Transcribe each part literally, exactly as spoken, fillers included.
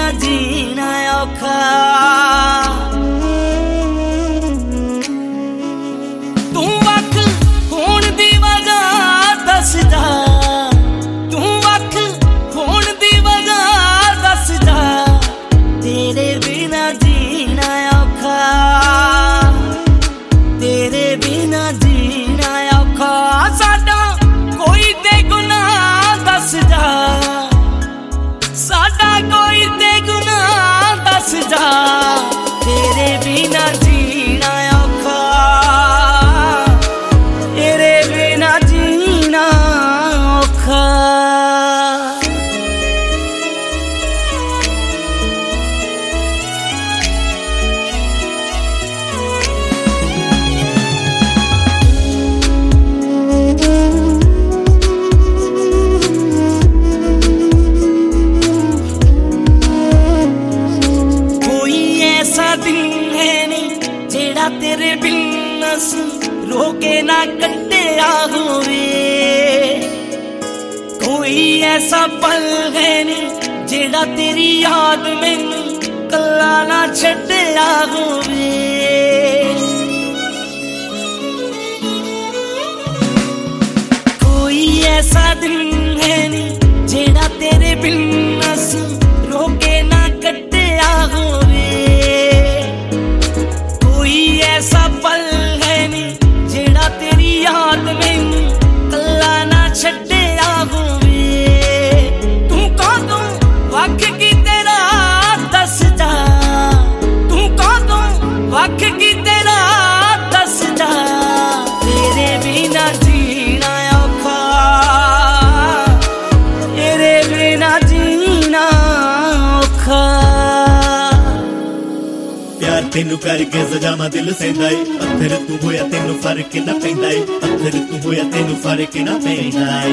जीना औखा। तू वख होण दी वजह दस जा, तू वख होण दी वजह दस जा, तेरे बिना जीना औखा, तेरे बिना जीना औखा। साडा कोई ते गुनाह दस जा, साडा कोई ते गुनाह दस जा, तेरे बिना जीना औखा, तेरे बिना जीना औखा। तेरे बिन असी रोके ना कट्टिया होवे, कोई ऐसा पल है नी जेड़ा तेरी याद मैनू कला ना छड्डिया होवे। कोई ऐसा दिन है नी जेड़ा तेरे बिन असी रोके ना कट्टिया होवे, ऐसा पल है नी जेड़ा तेरी याद मैनू कला ना छड्डिया होवे। तू कदों वख की तेरा दस जा, तू कदों वख की तेरा दस जा, तेरे बिना जीना औखा, तेरे बिना जीना औखा। प्यार तेनू करके सजावा दिल सेंदा ए, पत्थर तू होया तेनू फर्क ना पैंदा ए, पत्थर तू होया तेनू फर्क ना पैंदा ए।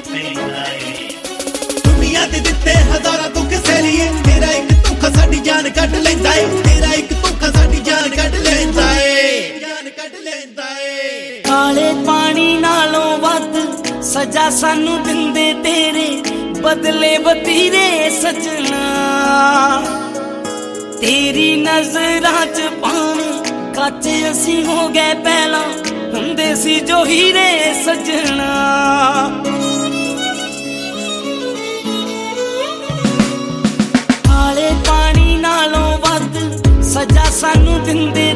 दुनिया दे दित्ते हजारां दुख सहलीए, तेरा एक धोखा साडी जान कट लैंदा ए, तेरा एक धोखा साडी जान कट लैंदा ए, जान कट लैंदा ए। काले पानी नालों वध सजा सानू दिंदे तेरे बदले वतीरे सजना, तेरी नजरां च पानी कच असी हो गए पहला हुंदे सी जो हीरे सजना। काले पानी नालों वध सजा सानू दिंदे